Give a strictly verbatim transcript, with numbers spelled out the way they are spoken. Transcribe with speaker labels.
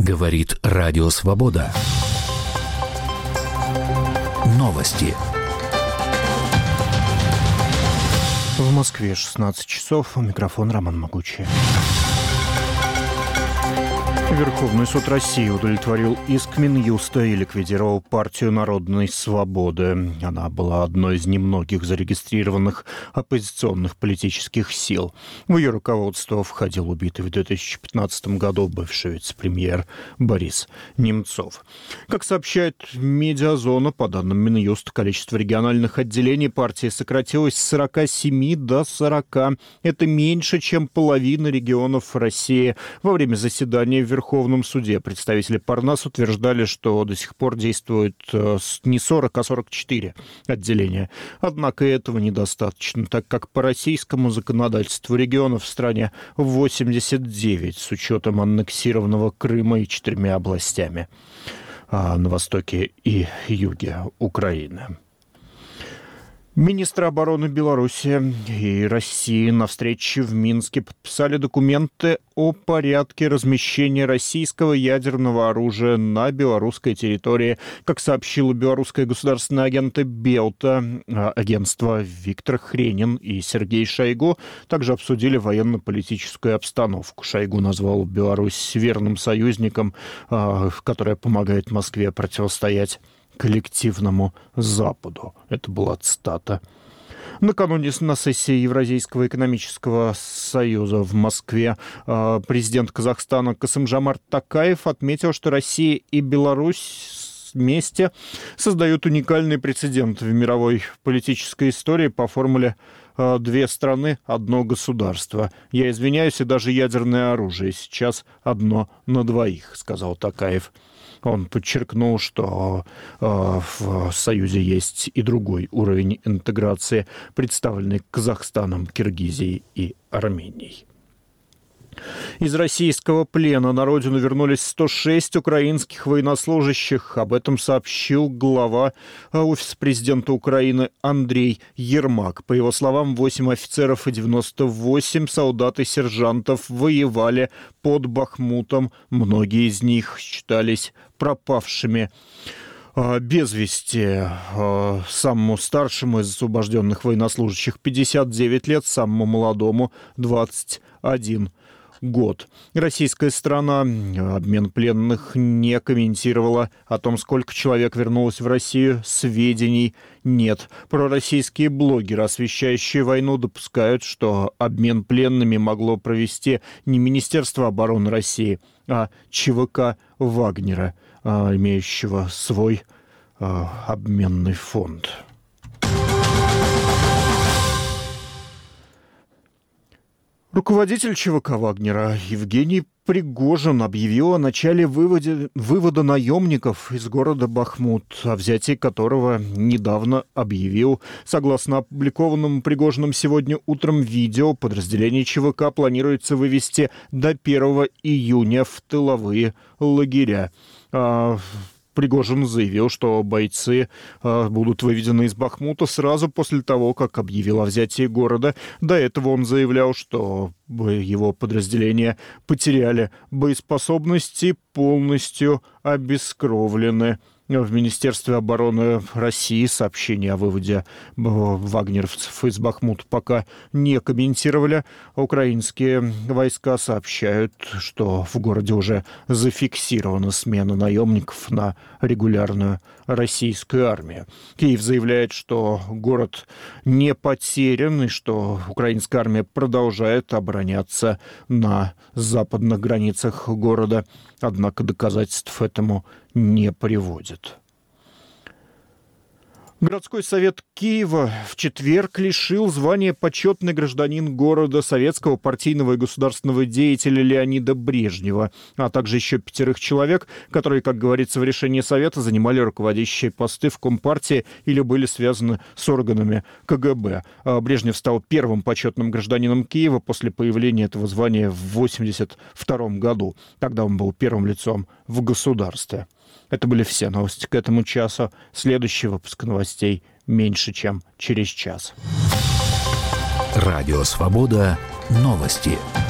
Speaker 1: Говорит Радио Свобода. Новости.
Speaker 2: В Москве шестнадцать часов. У микрофона Роман Могучий. Верховный суд России удовлетворил иск Минюста и ликвидировал партию Народной Свободы. Она была одной из немногих зарегистрированных оппозиционных политических сил. В ее руководство входил убитый в две тысячи пятнадцатом году бывший вице-премьер Борис Немцов. Как сообщает «Медиазона», по данным Минюста, количество региональных отделений партии сократилось с сорока семи до сорока. Это меньше, чем половина регионов России. Во время заседания в Верховном суде представители Парнас утверждали, что до сих пор действует не сорок, а сорок четыре отделения. Однако этого недостаточно, так как по российскому законодательству регионов в стране восемьдесят девять с учетом аннексированного Крыма и четырьмя областями на востоке и юге Украины. Министры обороны Беларуси и России на встрече в Минске подписали документы о порядке размещения российского ядерного оружия на белорусской территории. Как сообщило белорусское государственное агентство Белта, агентство Виктор Хренин и Сергей Шойгу также обсудили военно-политическую обстановку. Шойгу назвал Беларусь верным союзником, которая помогает Москве противостоять коллективному Западу. Это была цитата. Накануне на сессии Евразийского экономического союза в Москве президент Казахстана Касым-Жомарт Токаев отметил, что Россия и Беларусь вместе создают уникальный прецедент в мировой политической истории по формуле «две страны, одно государство». «Я извиняюсь, и даже ядерное оружие сейчас одно на двоих», — сказал Токаев. Он подчеркнул, что э, в Союзе есть и другой уровень интеграции, представленный Казахстаном, Киргизией и Арменией. Из российского плена на родину вернулись сто шесть украинских военнослужащих. Об этом сообщил глава Офиса президента Украины Андрей Ермак. По его словам, восемь офицеров и девяносто восемь солдат и сержантов воевали под Бахмутом. Многие из них считались пропавшими без вести. Самому старшему из освобожденных военнослужащих пятьдесят девять лет, самому молодому двадцать один год. Российская сторона обмен пленных не комментировала. О том, сколько человек вернулось в Россию, сведений нет. Пророссийские блогеры, освещающие войну, допускают, что обмен пленными могло провести не Министерство обороны России, а ЧВК Вагнера, имеющего свой обменный фонд. Руководитель ЧВК Вагнера Евгений Пригожин объявил о начале выводе, вывода наемников из города Бахмут, о взятии которого недавно объявил. Согласно опубликованному Пригожиным сегодня утром видео, подразделение ЧВК планируется вывести до первого июня в тыловые лагеря. Пригожин заявил, что бойцы э, будут выведены из Бахмута сразу после того, как объявил о взятии города. До этого он заявлял, что его подразделения потеряли боеспособность и полностью обескровлены. В Министерстве обороны России сообщение о выводе вагнеровцев из Бахмута пока не комментировали. Украинские войска сообщают, что в городе уже зафиксирована смена наемников на регулярную российскую армию. Киев заявляет, что город не потерян и что украинская армия продолжает обороняться на западных границах города, однако доказательств этому не приводит. Городской совет Киева в четверг лишил звания почетный гражданин города советского партийного и государственного деятеля Леонида Брежнева, а также еще пятерых человек, которые, как говорится в решении совета, занимали руководящие посты в Компартии или были связаны с органами КГБ. Брежнев стал первым почетным гражданином Киева после появления этого звания в восемьдесят втором году. Тогда он был первым лицом в государстве. Это были все новости к этому часу. Следующий выпуск новостей меньше, чем через час.
Speaker 1: Радио «Свобода». Новости.